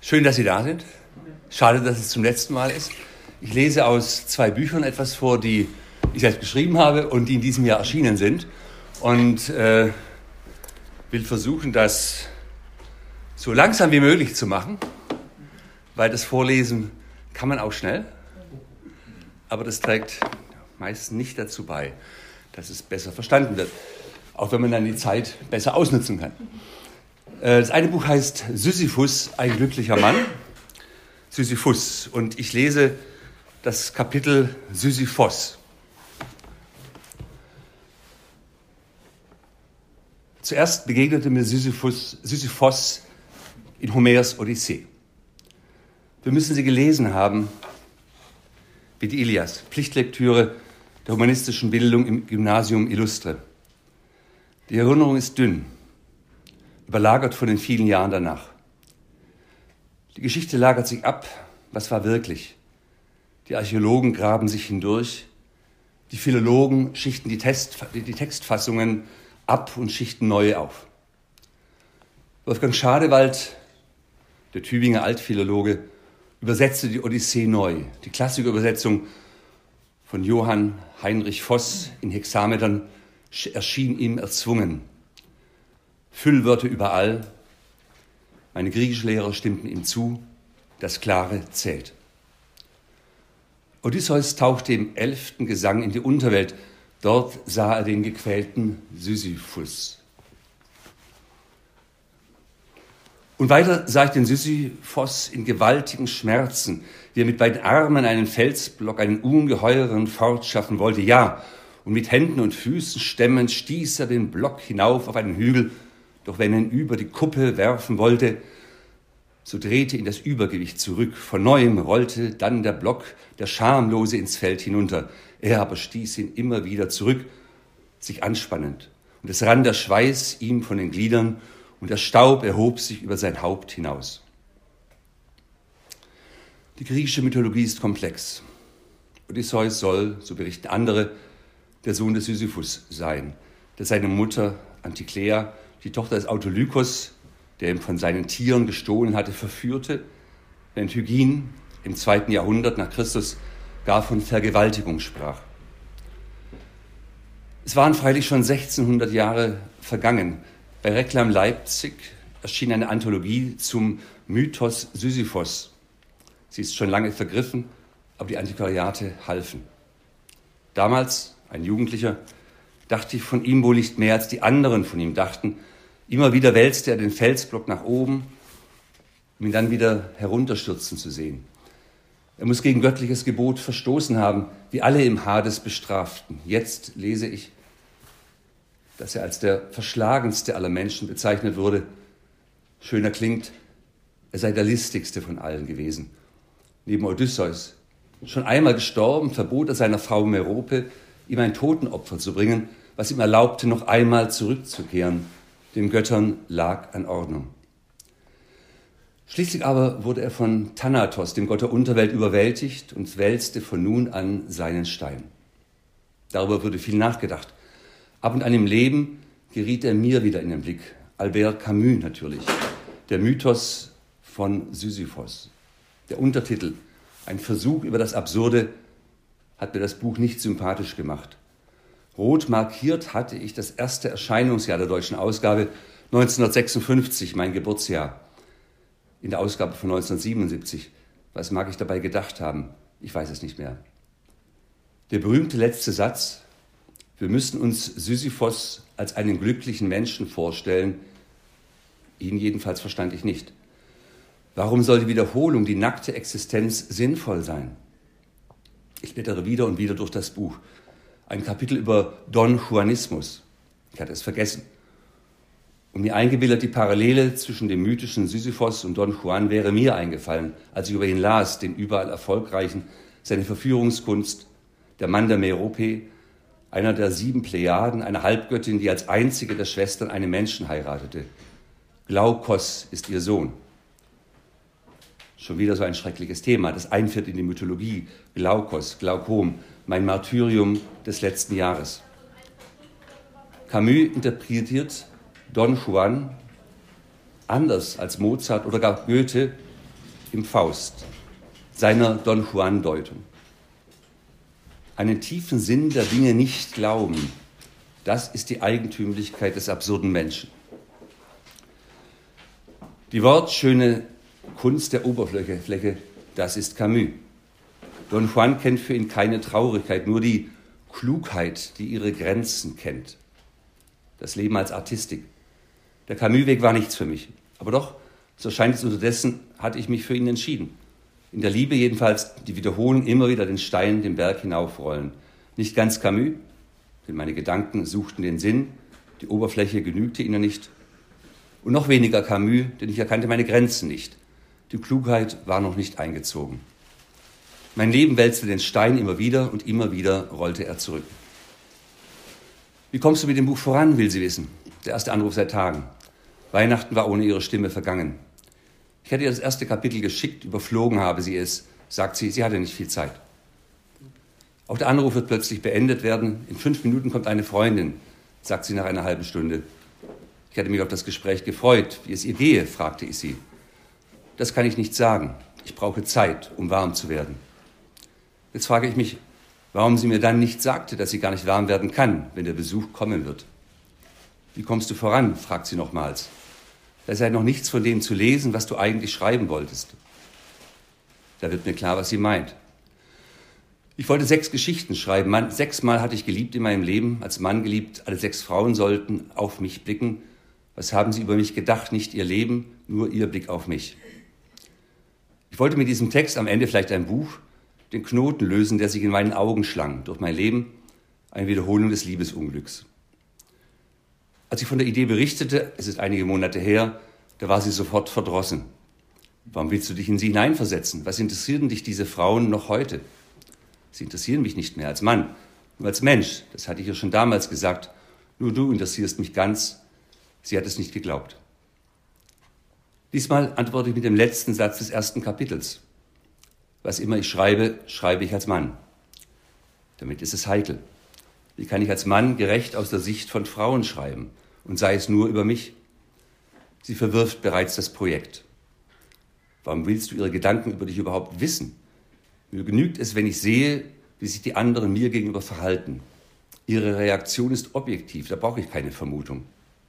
Schön, dass Sie da sind. Schade, dass es zum letzten Mal ist. Ich lese aus 2 Büchern etwas vor, die ich selbst geschrieben habe und die in diesem Jahr erschienen sind. Und will versuchen, das so langsam wie möglich zu machen, weil das Vorlesen kann man auch schnell. Aber das trägt meist nicht dazu bei, dass es besser verstanden wird, auch wenn man dann die Zeit besser ausnutzen kann. Das eine Buch heißt Sisyphus, ein glücklicher Mann. Sisyphus. Und ich lese das Kapitel Sisyphos. Zuerst begegnete mir Sisyphos in Homers Odyssee. Wir müssen sie gelesen haben, wie die Ilias, Pflichtlektüre der humanistischen Bildung im Gymnasium Illustre. Die Erinnerung ist dünn, überlagert von den vielen Jahren danach. Die Geschichte lagert sich ab, was war wirklich? Die Archäologen graben sich hindurch, die Philologen schichten die Textfassungen ab und schichten neue auf. Wolfgang Schadewald, der Tübinger Altphilologe, übersetzte die Odyssee neu. Die Klassikerübersetzung von Johann Heinrich Voss in Hexametern erschien ihm erzwungen. Füllwörter überall. Meine Griechischlehrer stimmten ihm zu. Das Klare zählt. Odysseus tauchte im 11. Gesang in die Unterwelt. Dort sah er den gequälten Sisyphus. Und weiter sah ich den Sisyphos in gewaltigen Schmerzen, wie er mit beiden Armen einen Felsblock, einen ungeheuren fortschaffen wollte. Ja, und mit Händen und Füßen stemmend stieß er den Block hinauf auf einen Hügel. Doch wenn er ihn über die Kuppe werfen wollte, so drehte ihn das Übergewicht zurück. Von neuem rollte dann der Block, der Schamlose, ins Feld hinunter. Er aber stieß ihn immer wieder zurück, sich anspannend. Und es rann der Schweiß ihm von den Gliedern und der Staub erhob sich über sein Haupt hinaus. Die griechische Mythologie ist komplex. Odysseus soll, so berichten andere, der Sohn des Sisyphus sein, der seine Mutter Antiklea, die Tochter des Autolykos, der ihm von seinen Tieren gestohlen hatte, verführte, während Hygin im 2. Jahrhundert nach Christus gar von Vergewaltigung sprach. Es waren freilich schon 1600 Jahre vergangen. Bei Reklam Leipzig erschien eine Anthologie zum Mythos Sisyphos. Sie ist schon lange vergriffen, aber die Antiquariate halfen. Damals, ein Jugendlicher, dachte ich von ihm wohl nicht mehr, als die anderen von ihm dachten. Immer wieder wälzte er den Felsblock nach oben, um ihn dann wieder herunterstürzen zu sehen. Er muss gegen göttliches Gebot verstoßen haben, wie alle im Hades bestraften. Jetzt lese ich, dass er als der verschlagenste aller Menschen bezeichnet wurde. Schöner klingt, er sei der listigste von allen gewesen. Neben Odysseus, schon einmal gestorben, verbot er seiner Frau Merope, ihm ein Totenopfer zu bringen, was ihm erlaubte, noch einmal zurückzukehren. Den Göttern lag an Ordnung. Schließlich aber wurde er von Thanatos, dem Gott der Unterwelt, überwältigt und wälzte von nun an seinen Stein. Darüber wurde viel nachgedacht. Ab und an im Leben geriet er mir wieder in den Blick. Albert Camus natürlich, der Mythos von Sisyphos. Der Untertitel, ein Versuch über das Absurde, hat mir das Buch nicht sympathisch gemacht. Rot markiert hatte ich das erste Erscheinungsjahr der deutschen Ausgabe, 1956, mein Geburtsjahr. In der Ausgabe von 1977. Was mag ich dabei gedacht haben? Ich weiß es nicht mehr. Der berühmte letzte Satz: Wir müssen uns Sisyphos als einen glücklichen Menschen vorstellen. Ihn jedenfalls verstand ich nicht. Warum soll die Wiederholung, die nackte Existenz sinnvoll sein? Ich blättere wieder und wieder durch das Buch. Ein Kapitel über Don Juanismus. Ich hatte es vergessen. Und mir eingebildet, die Parallele zwischen dem mythischen Sisyphos und Don Juan wäre mir eingefallen, als ich über ihn las, den überall Erfolgreichen, seine Verführungskunst, der Mann der Merope, einer der 7 Plejaden, eine Halbgöttin, die als einzige der Schwestern einen Menschen heiratete. Glaukos ist ihr Sohn. Schon wieder so ein schreckliches Thema, das einführt in die Mythologie. Glaukos, Glaukom, mein Martyrium des letzten Jahres. Camus interpretiert Don Juan anders als Mozart oder gar Goethe im Faust, seiner Don Juan-Deutung. Einen tiefen Sinn der Dinge nicht glauben, das ist die Eigentümlichkeit des absurden Menschen. Die wortschöne Kunst der Oberfläche, das ist Camus. Don Juan kennt für ihn keine Traurigkeit, nur die Klugheit, die ihre Grenzen kennt. Das Leben als Artistik. Der Camus-Weg war nichts für mich. Aber doch, so scheint es unterdessen, hatte ich mich für ihn entschieden. In der Liebe jedenfalls die Wiederholung immer wieder den Stein den Berg hinaufrollen. Nicht ganz Camus, denn meine Gedanken suchten den Sinn, die Oberfläche genügte ihnen nicht. Und noch weniger Camus, denn ich erkannte meine Grenzen nicht. Die Klugheit war noch nicht eingezogen. Mein Leben wälzte den Stein immer wieder und immer wieder rollte er zurück. Wie kommst du mit dem Buch voran, will sie wissen. Der erste Anruf seit Tagen. Weihnachten war ohne ihre Stimme vergangen. Ich hatte ihr das erste Kapitel geschickt, überflogen habe sie es, sagt sie, sie hatte nicht viel Zeit. Auch der Anruf wird plötzlich beendet werden. In 5 Minuten kommt eine Freundin, sagt sie nach einer halben Stunde. Ich hatte mich auf das Gespräch gefreut. Wie es ihr gehe, fragte ich sie. Das kann ich nicht sagen. Ich brauche Zeit, um warm zu werden. Jetzt frage ich mich, warum sie mir dann nicht sagte, dass sie gar nicht warm werden kann, wenn der Besuch kommen wird. Wie kommst du voran, fragt sie nochmals. Da sei noch nichts von dem zu lesen, was du eigentlich schreiben wolltest. Da wird mir klar, was sie meint. Ich wollte 6 Geschichten schreiben. 6-mal hatte ich geliebt in meinem Leben, als Mann geliebt. Alle 6 Frauen sollten auf mich blicken. Was haben sie über mich gedacht? Nicht ihr Leben, nur ihr Blick auf mich. Ich wollte mit diesem Text am Ende vielleicht ein Buch, den Knoten lösen, der sich in meinen Augen schlang. Durch mein Leben eine Wiederholung des Liebesunglücks. Als ich von der Idee berichtete, es ist einige Monate her, da war sie sofort verdrossen. Warum willst du dich in sie hineinversetzen? Was interessieren dich diese Frauen noch heute? Sie interessieren mich nicht mehr als Mann, nur als Mensch. Das hatte ich ihr schon damals gesagt. Nur du interessierst mich ganz. Sie hat es nicht geglaubt. Diesmal antworte ich mit dem letzten Satz des ersten Kapitels. Was immer ich schreibe, schreibe ich als Mann. Damit ist es heikel. Wie kann ich als Mann gerecht aus der Sicht von Frauen schreiben? Und sei es nur über mich? Sie verwirft bereits das Projekt. Warum willst du ihre Gedanken über dich überhaupt wissen? Mir genügt es, wenn ich sehe, wie sich die anderen mir gegenüber verhalten. Ihre Reaktion ist objektiv, da brauche ich keine Vermutung.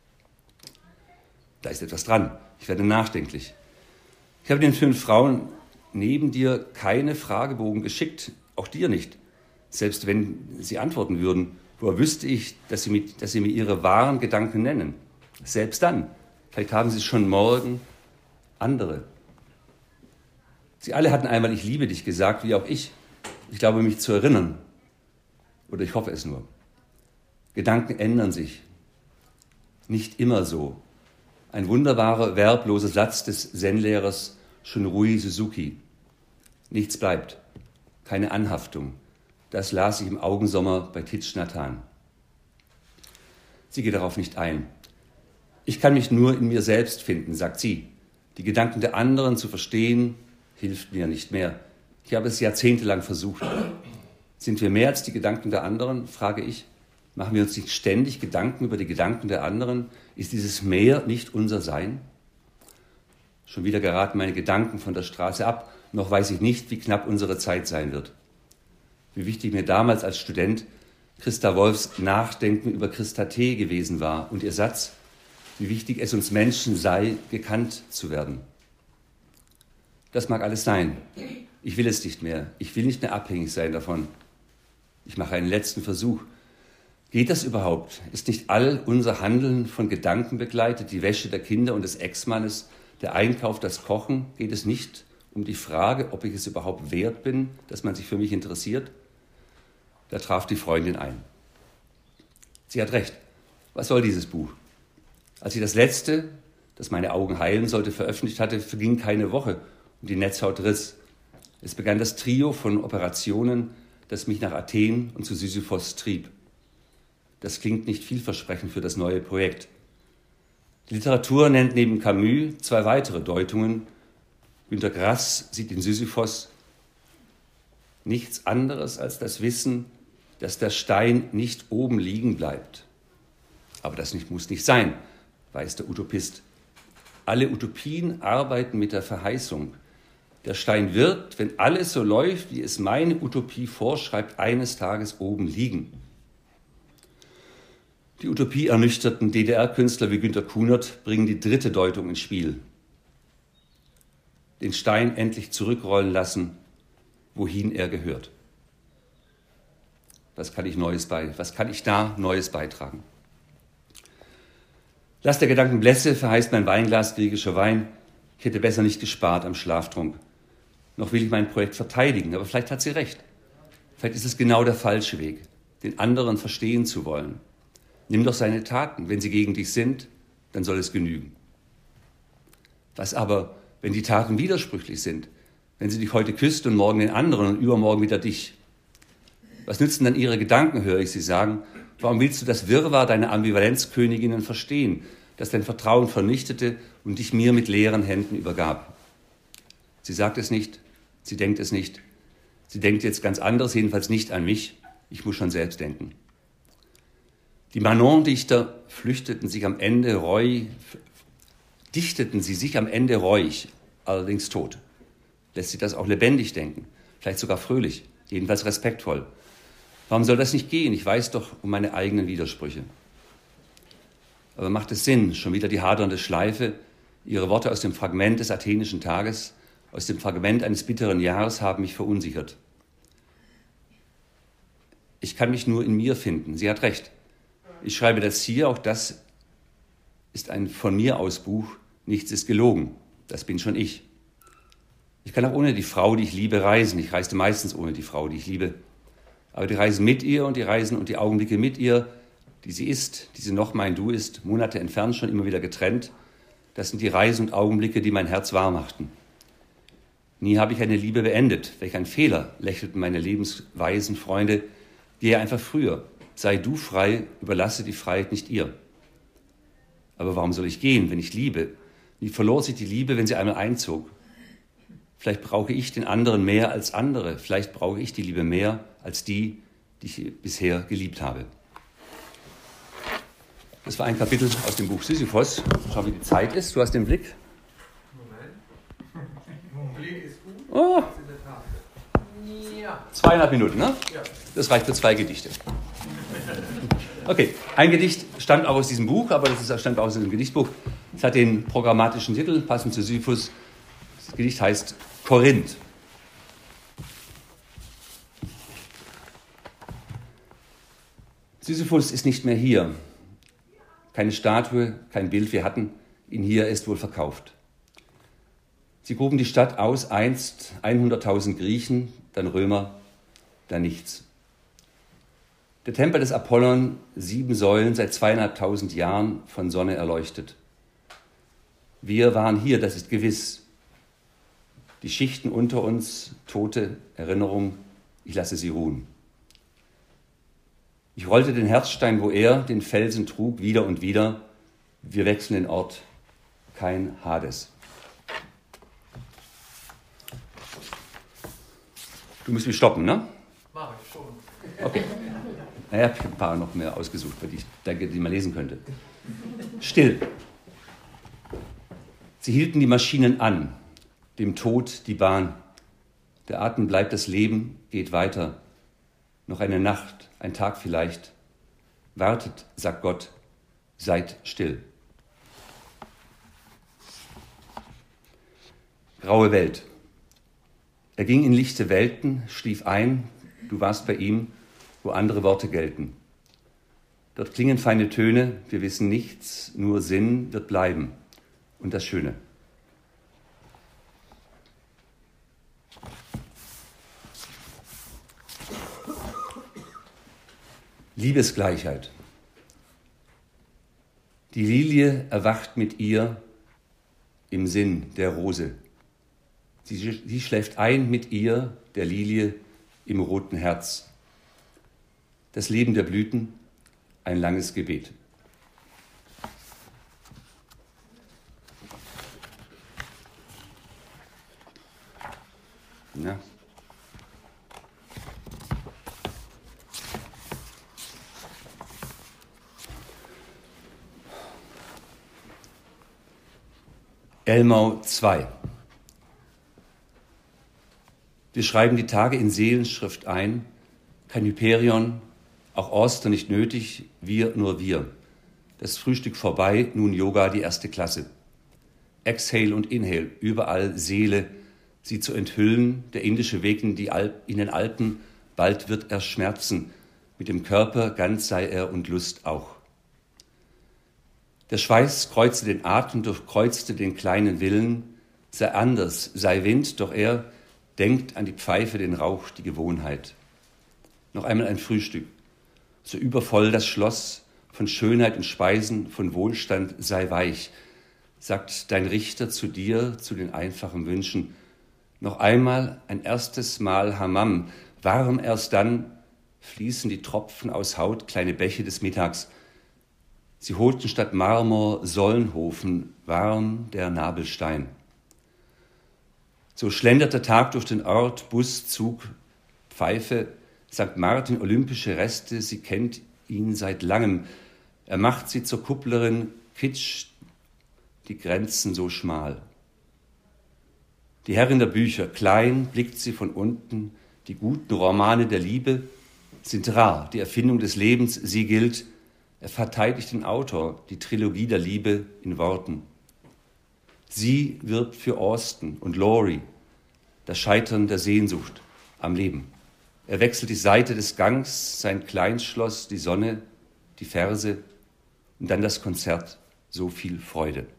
Da ist etwas dran. Ich werde nachdenklich. Ich habe den 5 Frauen neben dir keine Fragebogen geschickt, auch dir nicht. Selbst wenn sie antworten würden, woher wüsste ich, dass sie mir ihre wahren Gedanken nennen? Selbst dann, vielleicht haben sie schon morgen andere. Sie alle hatten einmal "Ich liebe dich" gesagt, wie auch ich. Ich glaube, mich zu erinnern. Oder ich hoffe es nur. Gedanken ändern sich. Nicht immer so. Ein wunderbarer, verbloser Satz des Zen-Lehrers Shunryu Suzuki. Nichts bleibt. Keine Anhaftung. Das las ich im Augensommer bei Thich Nhat Hanh. Sie geht darauf nicht ein. Ich kann mich nur in mir selbst finden, sagt sie. Die Gedanken der anderen zu verstehen, hilft mir nicht mehr. Ich habe es jahrzehntelang versucht. Sind wir mehr als die Gedanken der anderen, frage ich. Machen wir uns nicht ständig Gedanken über die Gedanken der anderen? Ist dieses Mehr nicht unser Sein? Schon wieder geraten meine Gedanken von der Straße ab. Noch weiß ich nicht, wie knapp unsere Zeit sein wird. Wie wichtig mir damals als Student Christa Wolfs Nachdenken über Christa T. gewesen war und ihr Satz, wie wichtig es uns Menschen sei, gekannt zu werden. Das mag alles sein. Ich will es nicht mehr. Ich will nicht mehr abhängig sein davon. Ich mache einen letzten Versuch. Geht das überhaupt? Ist nicht all unser Handeln von Gedanken begleitet, die Wäsche der Kinder und des Ex-Mannes, der Einkauf, das Kochen? Geht es nicht um die Frage, ob ich es überhaupt wert bin, dass man sich für mich interessiert? Da traf die Freundin ein. Sie hat recht. Was soll dieses Buch? Als ich das letzte, das meine Augen heilen sollte, veröffentlicht hatte, verging keine Woche und die Netzhaut riss. Es begann das Trio von Operationen, das mich nach Athen und zu Sisyphos trieb. Das klingt nicht vielversprechend für das neue Projekt. Die Literatur nennt neben Camus 2 weitere Deutungen. Günter Grass sieht in Sisyphos nichts anderes als das Wissen, dass der Stein nicht oben liegen bleibt. Aber das muss nicht sein, weiß der Utopist. Alle Utopien arbeiten mit der Verheißung, Der Stein wird, wenn alles so läuft, wie es meine Utopie vorschreibt, eines Tages oben liegen. Die Utopie ernüchterten DDR-Künstler wie Günter Kunert bringen die dritte Deutung ins Spiel. Den Stein endlich zurückrollen lassen, wohin er gehört. Was kann ich da Neues beitragen? Lass der Gedanken blässe, verheißt mein Weinglas griechischer Wein. Ich hätte besser nicht gespart am Schlaftrunk. Noch will ich mein Projekt verteidigen, aber vielleicht hat sie recht. Vielleicht ist es genau der falsche Weg, den anderen verstehen zu wollen. Nimm doch seine Taten. Wenn sie gegen dich sind, dann soll es genügen. Was aber, wenn die Taten widersprüchlich sind? Wenn sie dich heute küsst und morgen den anderen und übermorgen wieder dich? Was nützen dann ihre Gedanken, höre ich sie sagen? Warum willst du das Wirrwarr deiner Ambivalenzköniginnen verstehen, das dein Vertrauen vernichtete und dich mir mit leeren Händen übergab? Sie sagt es nicht, sie denkt es nicht. Sie denkt jetzt ganz anderes, jedenfalls nicht an mich. Ich muss schon selbst denken. Die Manon-Dichter dichteten sich am Ende reuig, allerdings tot. Lässt sich das auch lebendig denken, vielleicht sogar fröhlich, jedenfalls respektvoll. Warum soll das nicht gehen? Ich weiß doch um meine eigenen Widersprüche. Aber macht es Sinn, schon wieder die hadernde Schleife, ihre Worte aus dem Fragment des athenischen Tages, aus dem Fragment eines bitteren Jahres haben mich verunsichert. Ich kann mich nur in mir finden. Sie hat recht. Ich schreibe das hier, auch das ist ein von mir aus Buch. Nichts ist gelogen. Das bin schon ich. Ich kann auch ohne die Frau, die ich liebe, reisen. Ich reiste meistens ohne die Frau, die ich liebe. Aber die Reisen mit ihr und die Reisen und die Augenblicke mit ihr, die sie ist, die sie noch mein Du ist, Monate entfernt, schon immer wieder getrennt, das sind die Reisen und Augenblicke, die mein Herz wahr machten. Nie habe ich eine Liebe beendet. Welch ein Fehler, lächelten meine lebensweisen Freunde. Gehe einfach früher. Sei du frei, überlasse die Freiheit nicht ihr. Aber warum soll ich gehen, wenn ich liebe? Wie verlor sich die Liebe, wenn sie einmal einzog? Vielleicht brauche ich den anderen mehr als andere. Vielleicht brauche ich die Liebe mehr als die, die ich bisher geliebt habe. Das war ein Kapitel aus dem Buch Sisyphos. Schau, wie die Zeit ist. Du hast den Blick. Moment. Blick ist gut. Oh. Ja. 2,5 Minuten, ne? Ja. Das reicht für 2 Gedichte. Okay, ein Gedicht stammt auch aus diesem Buch, aber das stammt auch aus diesem Gedichtbuch. Es hat den programmatischen Titel, passend zu Sisyphus. Das Gedicht heißt Korinth. Sisyphus ist nicht mehr hier. Keine Statue, kein Bild, wir hatten ihn hier, er ist wohl verkauft. Sie gruben die Stadt aus, einst 100.000 Griechen, dann Römer, dann nichts. Der Tempel des Apollon, 7 Säulen, seit 2.500 Jahren von Sonne erleuchtet. Wir waren hier, das ist gewiss. Die Schichten unter uns, tote Erinnerung, ich lasse sie ruhen. Ich rollte den Herzstein, wo er den Felsen trug, wieder und wieder. Wir wechseln den Ort, kein Hades. Du musst mich stoppen, ne? Mach ich schon. Okay. Naja, ich habe ein paar noch mehr ausgesucht, die ich denke, die man lesen könnte. Still. Sie hielten die Maschinen an, dem Tod die Bahn. Der Atem bleibt, das Leben geht weiter. Noch eine Nacht, ein Tag vielleicht. Wartet, sagt Gott, seid still. Graue Welt. Er ging in lichte Welten, schlief ein, du warst bei ihm, wo andere Worte gelten. Dort klingen feine Töne, wir wissen nichts, nur Sinn wird bleiben und das Schöne. Liebesgleichheit. Die Lilie erwacht mit ihr im Sinn der Rose. Sie schläft ein mit ihr, der Lilie, im roten Herz. Das Leben der Blüten, ein langes Gebet. Ja. Elmau 2. Wir schreiben die Tage in Seelenschrift ein. Kein Hyperion, auch Auster nicht nötig, wir, nur wir. Das Frühstück vorbei, nun Yoga, die erste Klasse. Exhale und Inhale, überall Seele, sie zu enthüllen. Der indische Weg in den Alpen, bald wird er schmerzen. Mit dem Körper ganz sei er und Lust auch. Der Schweiß kreuzte den Atem, durchkreuzte den kleinen Willen. Sei anders, sei Wind, doch er denkt an die Pfeife, den Rauch, die Gewohnheit. Noch einmal ein Frühstück, so übervoll das Schloss, von Schönheit und Speisen, von Wohlstand sei weich, sagt dein Richter zu dir, zu den einfachen Wünschen. Noch einmal ein erstes Mal Hammam, warm erst dann fließen die Tropfen aus Haut, kleine Bäche des Mittags. Sie holten statt Marmor Solnhofen, warm der Nabelstein. So schlendert der Tag durch den Ort, Bus, Zug, Pfeife, St. Martin, olympische Reste, sie kennt ihn seit langem. Er macht sie zur Kupplerin, Kitsch, die Grenzen so schmal. Die Herrin der Bücher, klein, blickt sie von unten, die guten Romane der Liebe sind rar, die Erfindung des Lebens, sie gilt. Er verteidigt den Autor, die Trilogie der Liebe in Worten. Sie wirbt für Austen und Laurie, das Scheitern der Sehnsucht am Leben. Er wechselt die Seite des Gangs, sein Kleinschloss, die Sonne, die Verse und dann das Konzert, so viel Freude.